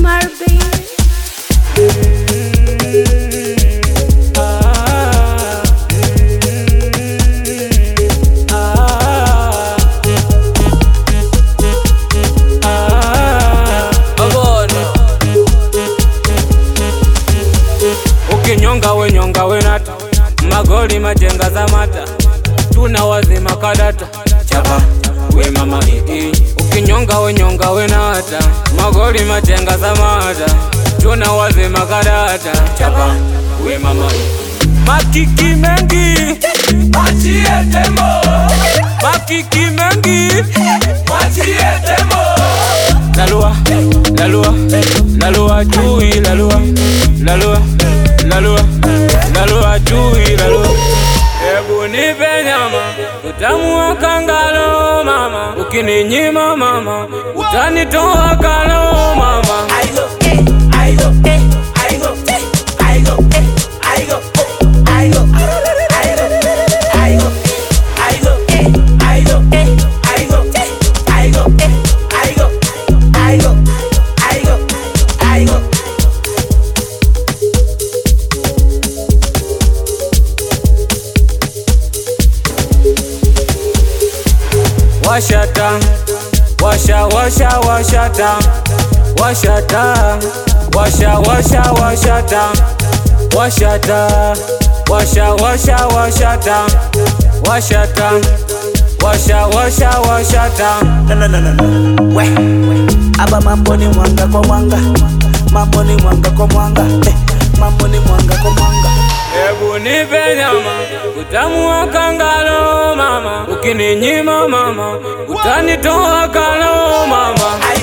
Marvin. Nyonga we nata magoli majenga za mata tuna wazima kadata chapa we mama ukinyonga we nata magoli majenga za mata tuna wazima kadata chapa we mama makiki mengi achie tembo makiki mengi achie tembo lalua chui lalua chui lalua ebu nipe nyama utamu wa kangalo mama ukininyima mama utanitoa kalo mama Washata, washa washata, washata, washa washata, washata, washa washata, washata, washa washata. We, aba mambo ni mwanga kwa mwanga, mambo ni mwanga kwa mwanga, mambo ni mwanga kwa mwanga. Ebu nipe nyama utamu wa kangalo mama ukininyima mama utanitoa kalo mama.